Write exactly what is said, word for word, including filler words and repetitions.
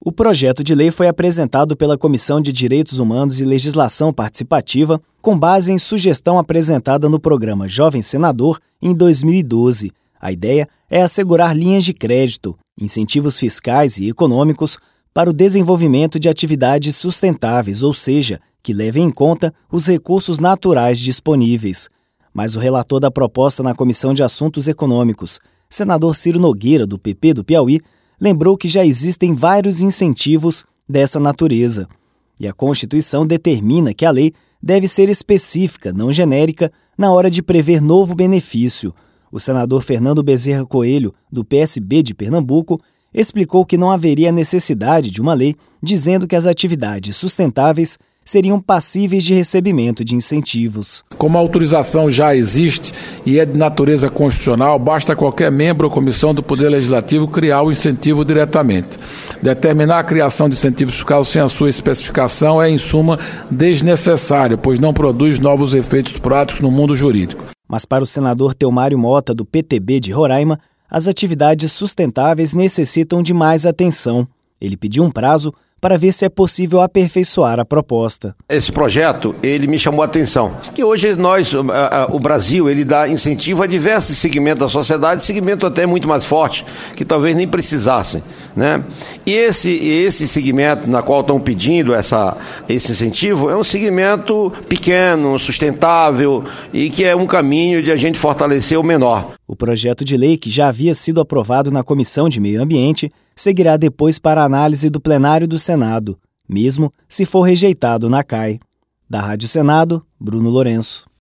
O projeto de lei foi apresentado pela Comissão de Direitos Humanos e Legislação Participativa, com base em sugestão apresentada no programa Jovem Senador em dois mil e doze. A ideia é assegurar linhas de crédito, incentivos fiscais e econômicos para o desenvolvimento de atividades sustentáveis, ou seja, que levem em conta os recursos naturais disponíveis. Mas o relator da proposta na Comissão de Assuntos Econômicos, senador Ciro Nogueira, do P P do Piauí, lembrou que já existem vários incentivos dessa natureza. E a Constituição determina que a lei deve ser específica, não genérica, na hora de prever novo benefício. O senador Fernando Bezerra Coelho, do P S B de Pernambuco, explicou que não haveria necessidade de uma lei dizendo que as atividades sustentáveis seriam passíveis de recebimento de incentivos. Como a autorização já existe e é de natureza constitucional, basta qualquer membro ou comissão do Poder Legislativo criar o incentivo diretamente. Determinar a criação de incentivos fiscais sem a sua especificação é, em suma, desnecessário, pois não produz novos efeitos práticos no mundo jurídico. Mas para o senador Teomário Mota, do P T B de Roraima, as atividades sustentáveis necessitam de mais atenção. Ele pediu um prazo para ver se é possível aperfeiçoar a proposta. Esse projeto, ele me chamou a atenção, que hoje nós, a, a, o Brasil, ele dá incentivo a diversos segmentos da sociedade, segmento até muito mais forte, que talvez nem precisassem, né? E esse, esse segmento na qual estão pedindo essa, esse incentivo é um segmento pequeno, sustentável e que é um caminho de a gente fortalecer o menor. O projeto de lei, que já havia sido aprovado na Comissão de Meio Ambiente, seguirá depois para a análise do plenário do Senado, mesmo se for rejeitado na C A I. Da Rádio Senado, Bruno Lourenço.